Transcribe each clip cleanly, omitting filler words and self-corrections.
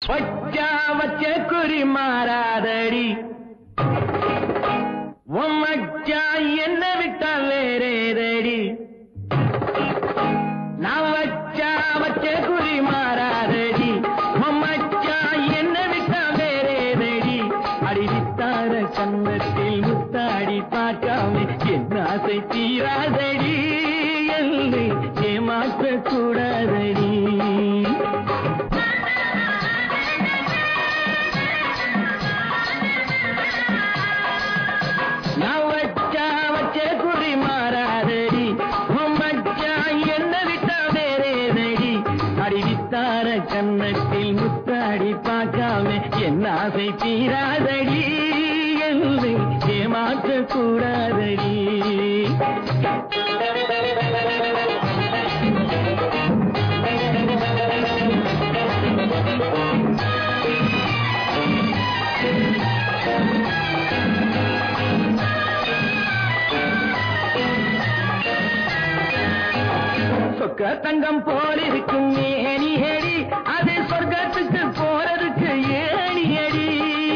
வச்சா வச்ச குறி மாறாதடி மச்சா என்ன விட்டா வேறேதடி நான் வச்சா வச்ச குறி மாறாதடி மச்சா என்ன விட்டா வேறேதடி அடிவித்தார கன்னத்தில் முத்தாடி பார்க்காம என் ஆசை தீராதடி என்னை ஏமாற்ற கூடாதடி கன்னத்தில் முத்தாடி பார்க்காம என் ஆசை தீராதடி என்னை ஏமாற்ற கூடாதடி சொக்க தங்கம் போல் இருக்கும் ஏணி அடி அது சொர்க்கத்துக்கு போறதுக்கு ஏணி அடி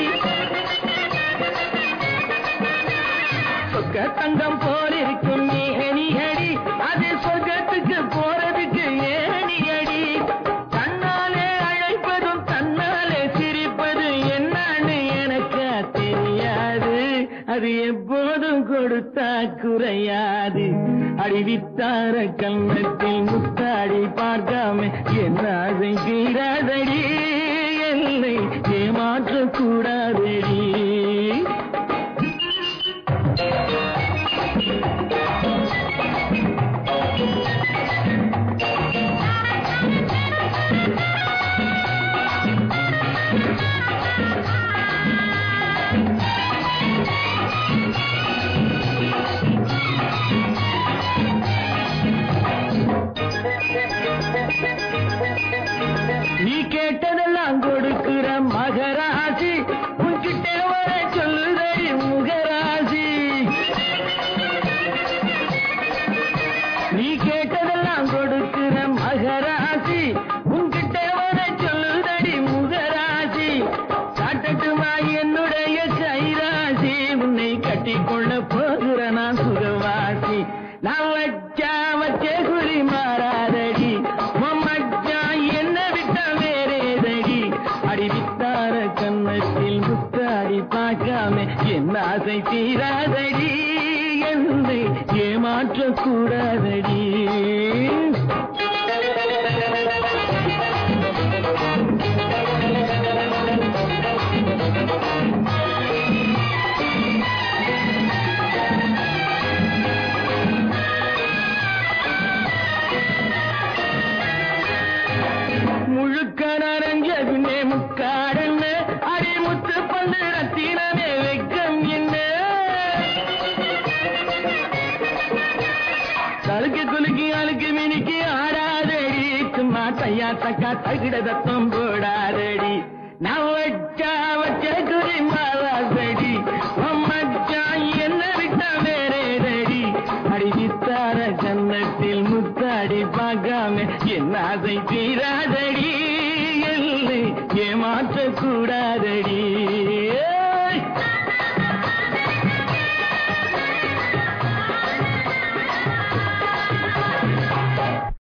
சொக்க தங்கம் போல் இருக்கும் ஏணி அடி அது சொர்க்கத்துக்கு போறதுக்கு ஏணி அடி தன்னாலே அழைப்பதும் தன்னாலே சிரிப்பது என்னன்னு எனக்கு தெரியாது அது எப்போதும் கொடுத்தா குறையாது அடிவித்தார கன்னத்தில் முத்தாடி பார்க்காம என் ஆசை தீராதடி என்னை ஏமாற்ற கூடாதடி நீ கேட்டதெல்லாம் கொடுக்கிற மகராசி உன்கிட்ட வர சொல்லுதடி முகராசி நீ கேட்டதெல்லாம் கொடுக்கிற மகராசி உன்கிட்ட வர சொல்லுதடி முகராசி காட்டட்டுமா என்னுடைய கைராசி உன்னை கட்டிக்கொள்ள போகிற நான் சுகவாசி நான் வச்சா வச்ச குறி மாறாதடி அடிவித்தார கன்னத்தில் முத்தாடி பார்க்காம என் ஆசை தீராதடி என்னை ஏமாற்ற கூடாதடி முழுக்க நரஞ்ச பின்னே முக்காடன்னு அடி முத்து பண்ணு ரத்தினமே வெக்கம் என்ன தலுக்கு குலுக்கி அழுக்கு மினிக்கு ஆடாதடி சும்மா தையா தக்கா தகிட தத்தம் போடாதடி நான் வச்சா வச்ச குறி மாறாதடி மச்சா என்ன விட்டா வேறேதடி அடிவித்தார கன்னத்தில் முத்தாடி பார்க்காம என் ஆசை தீராதடி என்னை ஏமாற்ற கூடாதடி